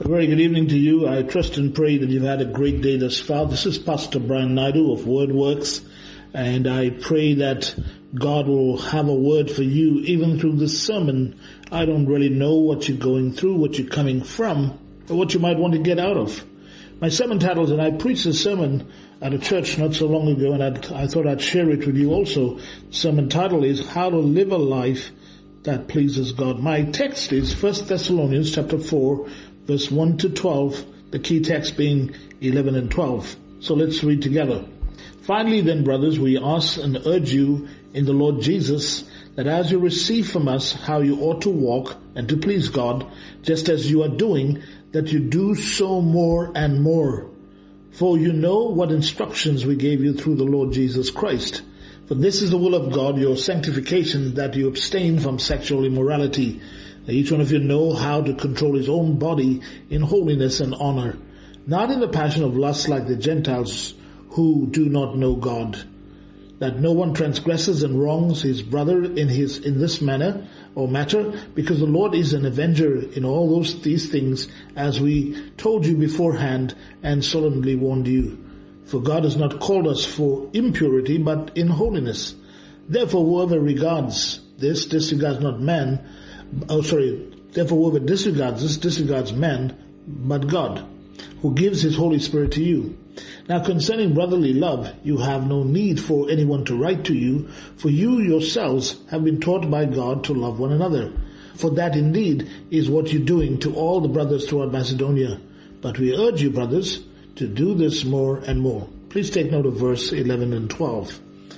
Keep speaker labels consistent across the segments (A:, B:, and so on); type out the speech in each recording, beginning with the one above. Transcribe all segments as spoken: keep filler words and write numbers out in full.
A: A very good evening to you. I trust and pray that you've had a great day thus far. This is Pastor Brian Naidu of WordWorks, and I pray that God will have a word for you even through this sermon. I don't really know what you're going through, what you're coming from, or what you might want to get out of. My sermon titles, and I preached a sermon at a church not so long ago, and I'd, I thought I'd share it with you also. The sermon title is How to Live a Life That Pleases God. My text is First Thessalonians chapter four, verse one to twelve, the key text being eleven and twelve. So let's read together. Finally then, brothers, we ask and urge you in the Lord Jesus that as you receive from us how you ought to walk and to please God, just as you are doing, that you do so more and more. For you know what instructions we gave you through the Lord Jesus Christ. For this is the will of God, your sanctification, that you abstain from sexual immorality. Each one of you know how to control his own body in holiness and honor, not in the passion of lust like the Gentiles who do not know God. That no one transgresses and wrongs his brother in his in this manner or matter, because the Lord is an avenger in all those these things, as we told you beforehand and solemnly warned you. For God has not called us for impurity, but in holiness. Therefore, whoever regards this disregards not man. Oh, sorry. Therefore, whoever disregards this disregards man, but God, who gives his Holy Spirit to you. Now, concerning brotherly love, you have no need for anyone to write to you, for you yourselves have been taught by God to love one another. For that indeed is what you're doing to all the brothers throughout Macedonia. But we urge you, brothers, to do this more and more. Please take note of verse eleven and twelve.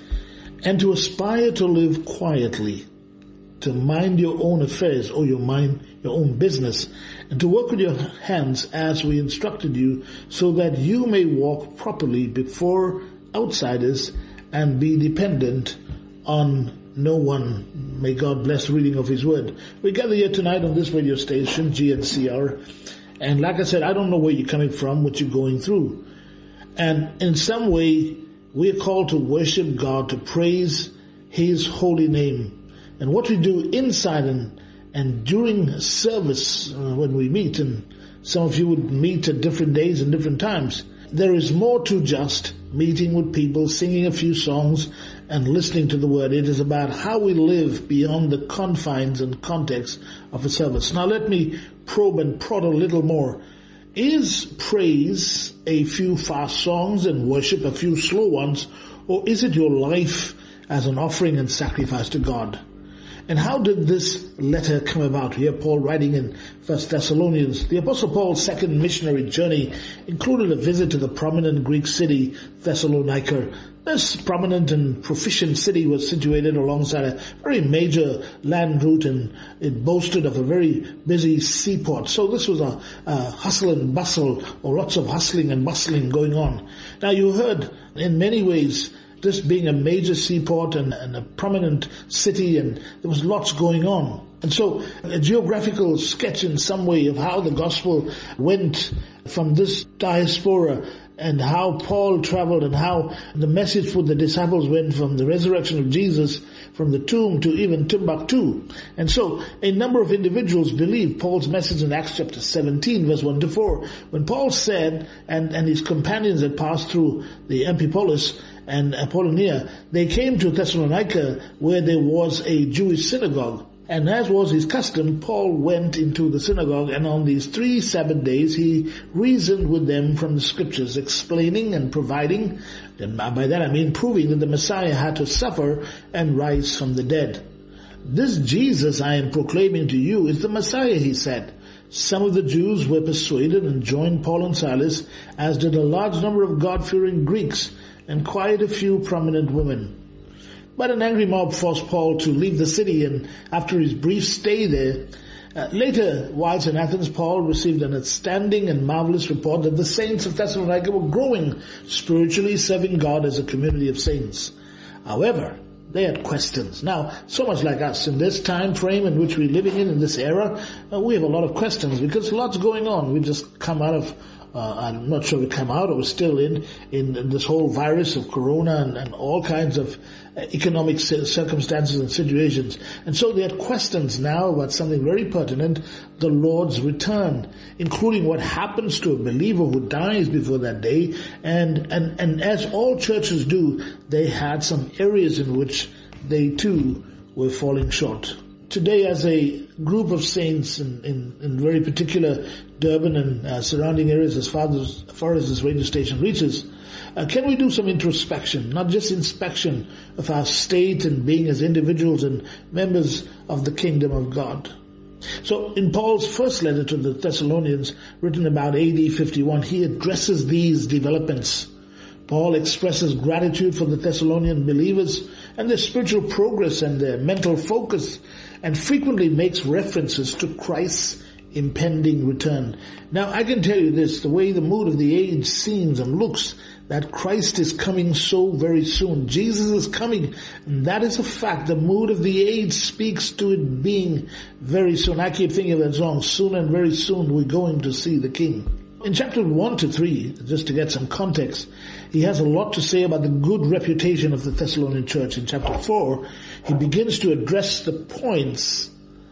A: And to aspire to live quietly, to mind your own affairs, or your mind your own business, and to work with your hands as we instructed you, so that you may walk properly before outsiders and be dependent on no one. May God bless the reading of his word. We gather here tonight on this radio station, G N C R, and like I said, I don't know where you're coming from, what you're going through. And in some way, we're called to worship God, to praise his holy name. And what we do inside and, and during service uh, when we meet, and some of you would meet at different days and different times, there is more to just meeting with people, singing a few songs, and listening to the word. It is about how we live beyond the confines and context of a service. Now let me probe and prod a little more. Is praise a few fast songs and worship a few slow ones, or is it your life as an offering and sacrifice to God? And how did this letter come about? Here Paul writing in First Thessalonians. The Apostle Paul's second missionary journey included a visit to the prominent Greek city Thessalonica. This prominent and proficient city was situated alongside a very major land route, and it boasted of a very busy seaport. So this was a, a hustle and bustle, or lots of hustling and bustling going on. Now you heard in many ways this being a major seaport and, and a prominent city, and there was lots going on. And so a geographical sketch in some way of how the gospel went from this diaspora, and how Paul traveled, and how the message for the disciples went from the resurrection of Jesus from the tomb to even Timbuktu. And so a number of individuals believed Paul's message in Acts chapter seventeen, verse one to four. When Paul said, and, and his companions had passed through the Amphipolis and Apollonia, they came to Thessalonica, where there was a Jewish synagogue. And as was his custom, Paul went into the synagogue, and on these three Sabbath days he reasoned with them from the scriptures, explaining and providing, and by that I mean proving that the Messiah had to suffer and rise from the dead. This Jesus I am proclaiming to you is the Messiah, he said. Some of the Jews were persuaded and joined Paul and Silas, as did a large number of God-fearing Greeks and quite a few prominent women. But an angry mob forced Paul to leave the city, and after his brief stay there, uh, later, whilst in Athens, Paul received an outstanding and marvelous report that the saints of Thessalonica were growing spiritually, serving God as a community of saints. However, they had questions. Now, so much like us, in this time frame in which we're living in, in this era, uh, we have a lot of questions because lots going on. We've just come out of uh, I'm not sure we come out or we're still in, in, in this whole virus of corona and, and all kinds of economic circumstances and situations. And so there are questions now about something very pertinent, the Lord's return, including what happens to a believer who dies before that day. And, and, and as all churches do, they had some areas in which they too were falling short. Today, as a group of saints in, in, in very particular Durban and uh, surrounding areas as far as, as far as this radio station reaches, uh, can we do some introspection, not just inspection of our state and being as individuals and members of the kingdom of God? So in Paul's first letter to the Thessalonians, written about A D fifty-one, he addresses these developments. Paul expresses gratitude for the Thessalonian believers and their spiritual progress and their mental focus, and frequently makes references to Christ's impending return. Now, I can tell you this, the way the mood of the age seems and looks, that Christ is coming so very soon. Jesus is coming, and that is a fact. The mood of the age speaks to it being very soon. I keep thinking of that song, soon and very soon we're going to see the King. In chapter one to three, just to get some context, he has a lot to say about the good reputation of the Thessalonian church. In chapter four, he begins to address the points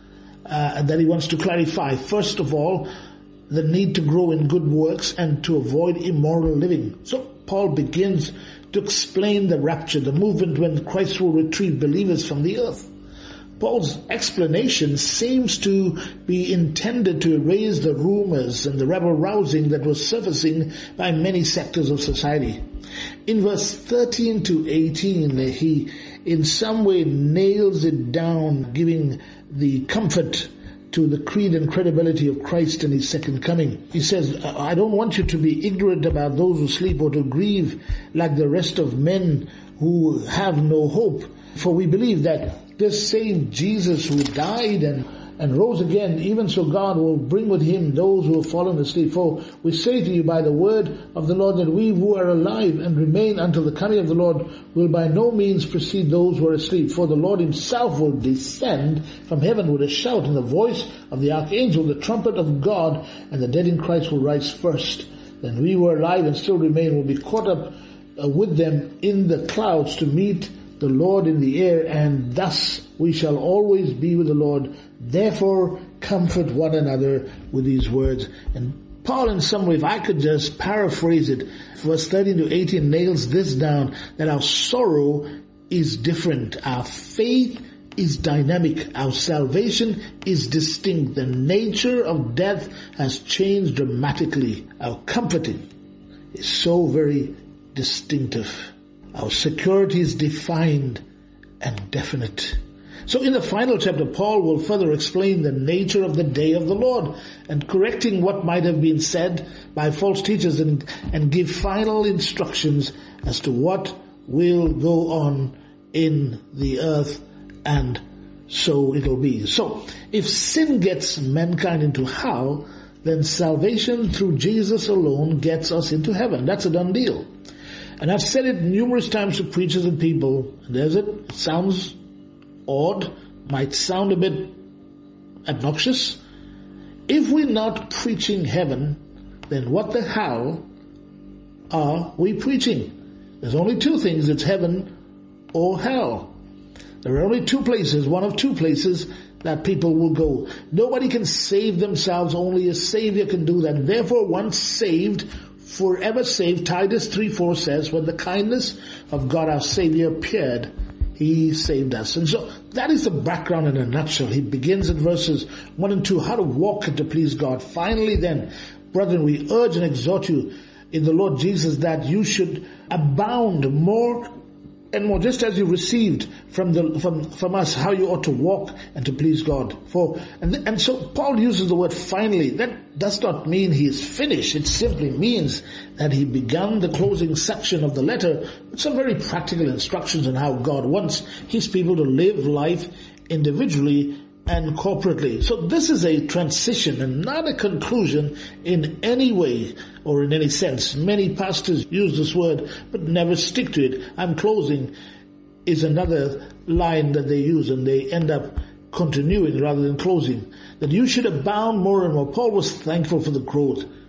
A: uh, that he wants to clarify. First of all, the need to grow in good works and to avoid immoral living. So Paul begins to explain the rapture, the movement when Christ will retrieve believers from the earth. Paul's explanation seems to be intended to erase the rumors and the rebel-rousing that was surfacing by many sectors of society. In verse thirteen to eighteen, he in some way nails it down, giving the comfort to the creed and credibility of Christ in his second coming. He says, I don't want you to be ignorant about those who sleep or to grieve like the rest of men who have no hope. For we believe that this same Jesus who died and, and rose again, even so God will bring with him those who have fallen asleep. For we say to you by the word of the Lord that we who are alive and remain until the coming of the Lord will by no means precede those who are asleep. For the Lord himself will descend from heaven with a shout and the voice of the archangel, the trumpet of God, and the dead in Christ will rise first. Then we who are alive and still remain will be caught up uh, with them in the clouds to meet the Lord in the air, and thus we shall always be with the Lord. Therefore comfort one another with these words. And Paul, in some way, if I could just paraphrase it, verse thirteen to eighteen nails this down, that our sorrow is different. Our faith is dynamic. Our salvation is distinct. The nature of death has changed dramatically. Our comforting is so very distinctive. Our security is defined and definite. So in the final chapter, Paul will further explain the nature of the day of the Lord and correcting what might have been said by false teachers and, and give final instructions as to what will go on in the earth, and so it'll be. So if sin gets mankind into hell, then salvation through Jesus alone gets us into heaven. That's a done deal. And I've said it numerous times to preachers and people. There's it. It sounds odd, might sound a bit obnoxious. If we're not preaching heaven, then what the hell are we preaching? There's only two things. It's heaven or hell. There are only two places, one of two places that people will go. Nobody can save themselves. Only a Savior can do that. Therefore, once saved, forever saved. Titus three four says, when the kindness of God our Savior appeared, he saved us. And so that is the background in a nutshell. He begins at verses one and two, how to walk and to please God. Finally then, brethren, we urge and exhort you in the Lord Jesus that you should abound more and more, just as you received from the from from us how you ought to walk and to please God. For and and so Paul uses the word finally. That does not mean he is finished. It simply means that he began the closing section of the letter with some very practical instructions on how God wants his people to live life individually and corporately. So this is a transition and not a conclusion in any way or in any sense. Many pastors use this word but never stick to it. I'm closing is another line that they use, and they end up continuing rather than closing. That you should abound more and more. Paul was thankful for the growth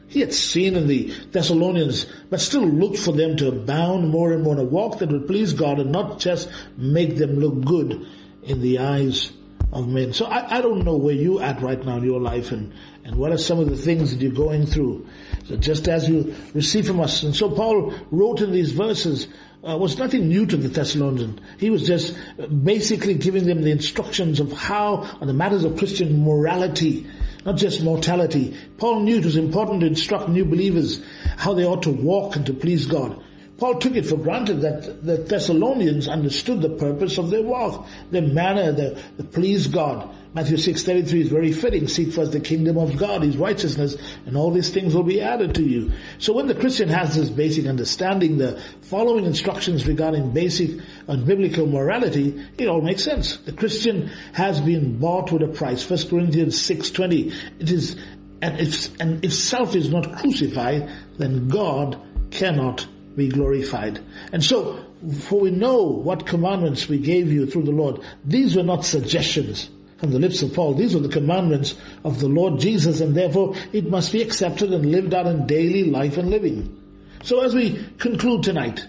A: He had seen in the Thessalonians, but still looked for them to abound more and more in a walk that would please God and not just make them look good in the eyes of men. So I, I don't know where you're at right now in your life and, and what are some of the things that you're going through. So just as you receive from us. And so Paul wrote in these verses, uh, was nothing new to the Thessalonians. He was just basically giving them the instructions of how, on the matters of Christian morality, not just mortality. Paul knew it was important to instruct new believers how they ought to walk and to please God. Paul took it for granted that the Thessalonians understood the purpose of their walk, their manner, the, the please God. Matthew six thirty-three is very fitting. Seek first the kingdom of God, His righteousness, and all these things will be added to you. So when the Christian has this basic understanding, the following instructions regarding basic and biblical morality, it all makes sense. The Christian has been bought with a price. First Corinthians six twenty. It is, and if, and if self is not crucified, then God cannot be glorified. And so, for we know what commandments we gave you through the Lord. These were not suggestions from the lips of Paul. These were the commandments of the Lord Jesus, and therefore it must be accepted and lived out in daily life and living. So as we conclude tonight,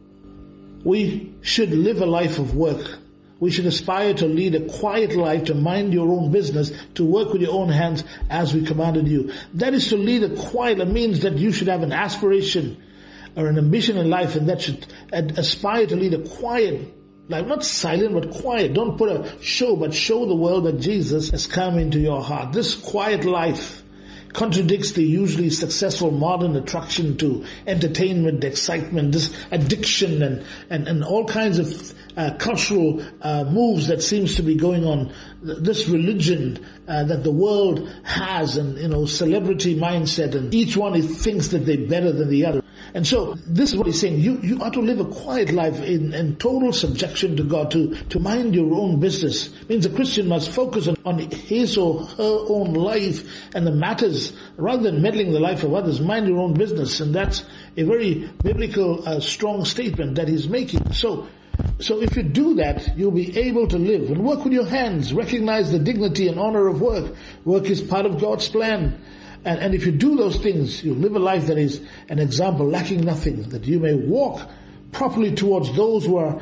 A: we should live a life of work. We should aspire to lead a quiet life, to mind your own business, to work with your own hands as we commanded you. That is to lead a quiet, it means that you should have an aspiration or an ambition in life, and that should aspire to lead a quiet life, not silent but quiet. Don't put a show, but show the world that Jesus has come into your heart. This quiet life contradicts the usually successful modern attraction to entertainment, excitement, this addiction and, and, and all kinds of uh, cultural uh, moves that seems to be going on. This religion uh, that the world has, and, you know, celebrity mindset, and each one thinks that they're better than the other. And so this is what he's saying. You, you ought to live a quiet life in, in total subjection to God, to, to mind your own business. It means a Christian must focus on, on his or her own life and the matters, rather than meddling the life of others. Mind your own business. And that's a very biblical, uh, strong statement that he's making. So, so if you do that, you'll be able to live and work with your hands. Recognize the dignity and honor of work. Work is part of God's plan. And, and if you do those things, you live a life that is an example, lacking nothing, that you may walk properly towards those who are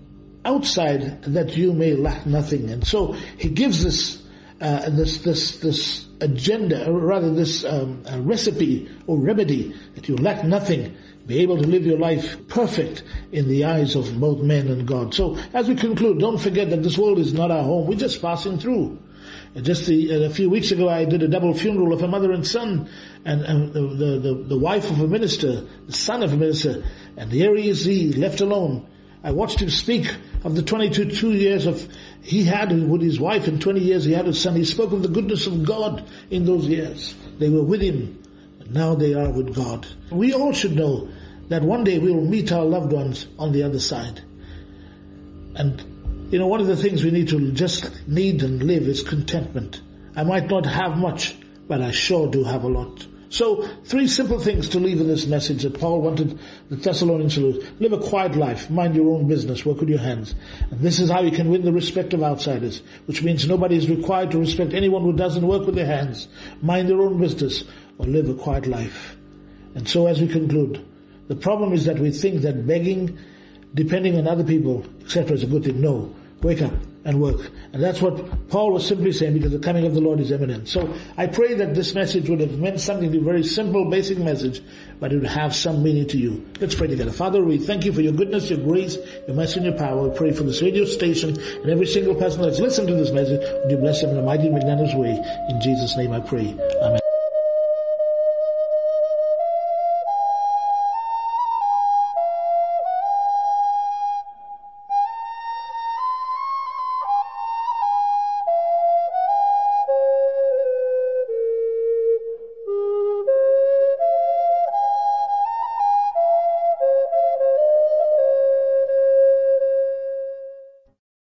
A: outside, that you may lack nothing. And so he gives this, uh, this, this, this agenda, or rather this um, recipe or remedy, that you lack nothing, be able to live your life perfect in the eyes of both men and God. So as we conclude, don't forget that this world is not our home. We're just passing through. Just the, a few weeks ago, I did a double funeral of a mother and son, and, and the, the, the wife of a minister, the son of a minister, and here he is, he left alone. I watched him speak of the twenty-two two years of he had with his wife, and twenty years he had his son. He spoke of the goodness of God in those years. They were with him, and now they are with God. We all should know that one day we will meet our loved ones on the other side. And you know, one of the things we need to just need and live is contentment. I might not have much, but I sure do have a lot. So, three simple things to leave in this message that Paul wanted the Thessalonians to do. Live a quiet life, mind your own business, work with your hands. And this is how you can win the respect of outsiders, which means nobody is required to respect anyone who doesn't work with their hands, mind their own business, or live a quiet life. And so as we conclude, the problem is that we think that begging, depending on other people, et cetera is a good thing. No. Wake up and work. And that's what Paul was simply saying, because the coming of the Lord is imminent. So I pray that this message would have meant something to you, a very simple, basic message, but it would have some meaning to you. Let's pray together. Father, we thank you for your goodness, your grace, your mercy and your power. We pray for this radio station and every single person that's listened to this message. Would you bless them in a mighty and magnanimous way. In Jesus' name I pray. Amen.